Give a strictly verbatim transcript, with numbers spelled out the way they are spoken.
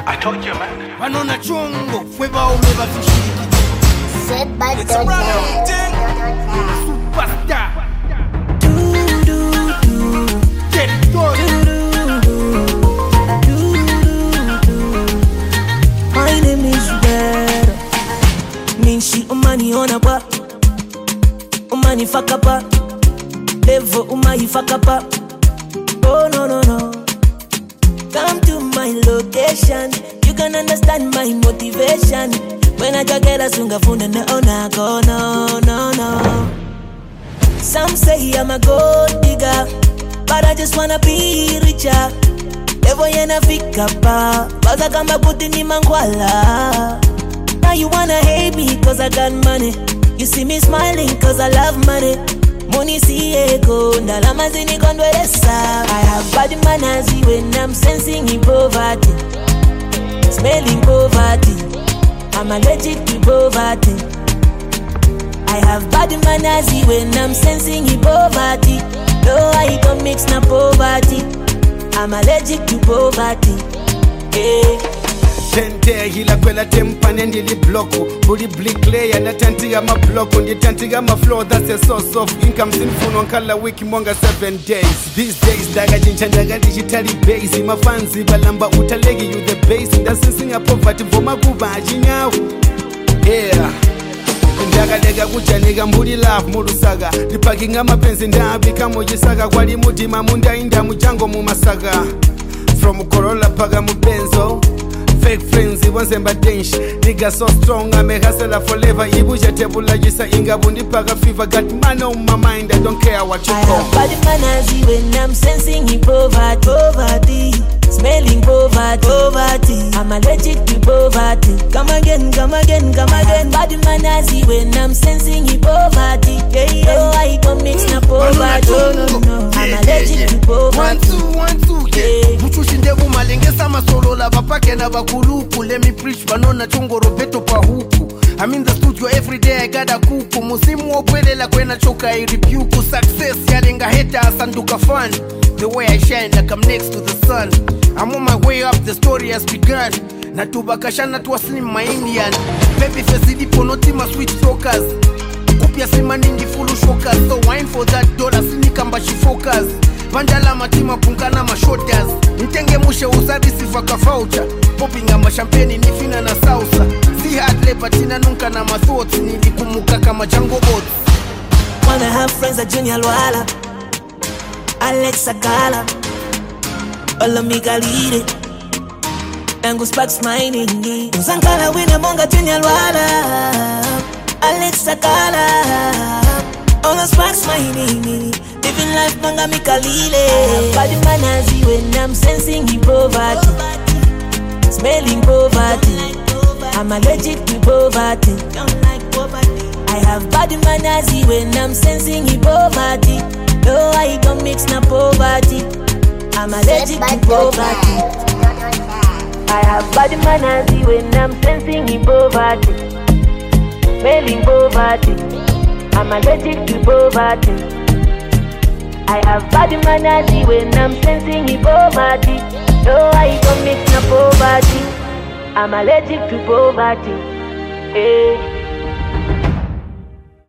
I told you, man. Banona chongo, fue ba umeba fishiki. Said by It's a brand new thing. Superstar. Do do do. Get it done. Do do do. Do do. My name is Red. Ninshi umani onapa. Umani fakapa. Levo umahi fakapa. Oh no no no. Come to my location. You can understand my motivation. When I get a sunga funda no na go no no no. Some say I'm a gold digger, but I just wanna be richer. Levo yena fika pa, baza kama kuti ni mangwala. Now you wanna hate me cause I got money. You see me smiling cause I love money. Money see ego, ndalama zini kondwelesa. I have bad manners when I'm sensing in poverty, smelling poverty. I'm allergic to poverty. I have bad manners when I'm sensing in poverty. No, I don't mix na poverty. I'm allergic to poverty. Yeah. Tente hila kwela tempane ndili bloku. Buli blick layer na tantiga ma bloku. Ndi tantiga ma flow, that's a source of income. Sinfuno nkala wiki mwanga seven days. These days daga jinchandaga digitally base. My fans balamba utalegi you the base. Ndasensing a poverty voma kuva ajinyawo. Yeah. Ndaga lega kucha nega mbuli love murusaga. Dipaking ama penzi ndabika mojisaga. Kwali mutima munda inda mujango mumasaga. From Corolla paga mu Benzo. Fake friends, it wasn't bad dench. Nigga so strong, I make hustle forever. Ibuja tebula jisa inga bundi paga fever. Got man on my mind, I don't care what you I call. have bad manners when I'm sensing in poverty. Poverty, smelling poverty. Poverty, I'm allergic to poverty. Come again, come again, come again. Bad manners when I'm sensing in poverty. Yeah, yeah. No, I don't mix na poverty. No, no, no. I'm allergic to poverty. One two, one two, yeah. Muchushi ndevu malengesa masolo la bapake na bakuluku. Let me preach banona chongo robeto pa huku. I'm in the studio every day, I got a kuku. Musimu obwele la kwena choka I rebuke. Success yalenga heta asanduka fun. The way I shine like I'm next to the sun. I'm on my way up, the story has begun. Natubakashana tuwaslim my Indian. Baby face dipo noti ma switch focus. Kupia sima ningi fulu shokas. So wine for that dollar sini kamba she focus. Bandala matima punkana ma shoulders. Ntenge mushe usadi sifaka voucher. Popping ama champagne ni fina na salsa. Si hard labor tina nunca na ma thoughts. Nilikumuka kama Django boats. Wanna have friends at Junior Wala, Alex Sakala, Olamika Lide, Angus Sparks mining. Usankala wina monga Junior Wala, Alex Sakala, Angus Sparks mining. Living life manga mikalile. Bad manners when I'm sensing in poverty, smelling poverty. I'm allergic to poverty. I have bad manners when I'm sensing in poverty. No, I don't mix na poverty. I'm allergic to poverty. I have bad manners when I'm sensing in poverty, smelling poverty. I'm allergic to poverty. I have bad manners when I'm sensing in poverty. No, I don't mix na poverty. I'm allergic to poverty. Hey.